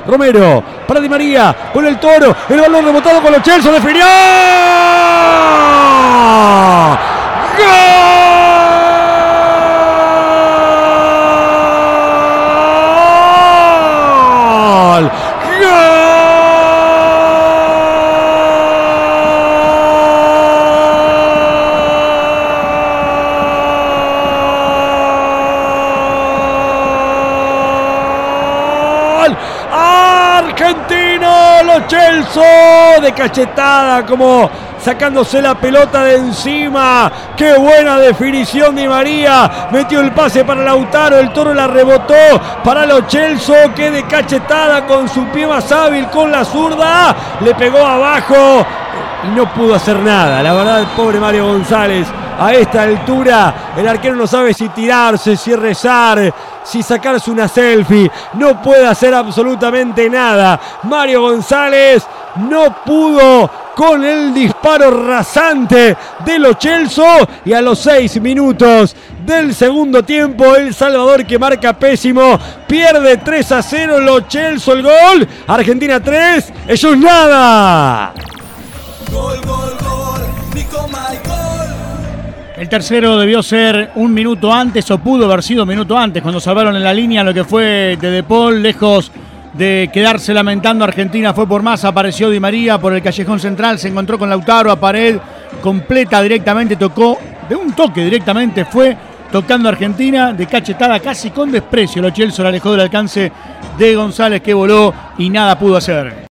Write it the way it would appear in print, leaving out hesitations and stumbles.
Romero para Di María con el Toro. El balón rebotado con Lo Celso. Definió. ¡Gol! Argentino, Lo Celso de cachetada, como sacándose la pelota de encima. Qué buena definición Di María. Metió el pase para Lautaro. El Toro la rebotó para Lo Celso, que de cachetada con su pie más hábil, con la zurda, le pegó abajo y no pudo hacer nada. La verdad, el pobre Mario González. A esta altura el arquero no sabe si tirarse, si rezar, si sacarse una selfie. No puede hacer absolutamente nada. Mario González no pudo con el disparo rasante de Lo Celso. Y a los 6 minutos del segundo tiempo, El Salvador, que marca pésimo, pierde 3-0. Lo Celso el gol. Argentina 3, ellos nada. Gol, gol, gol, Nico Michael. El tercero debió ser un minuto antes, o pudo haber sido un minuto antes, cuando salvaron en la línea lo que fue de Paul. Lejos de quedarse lamentando, Argentina fue por más. Apareció Di María por el callejón central, se encontró con Lautaro a pared completa directamente, tocó de un toque directamente, fue tocando a Argentina de cachetada, casi con desprecio. Lo Celso la alejó del alcance de González, que voló y nada pudo hacer.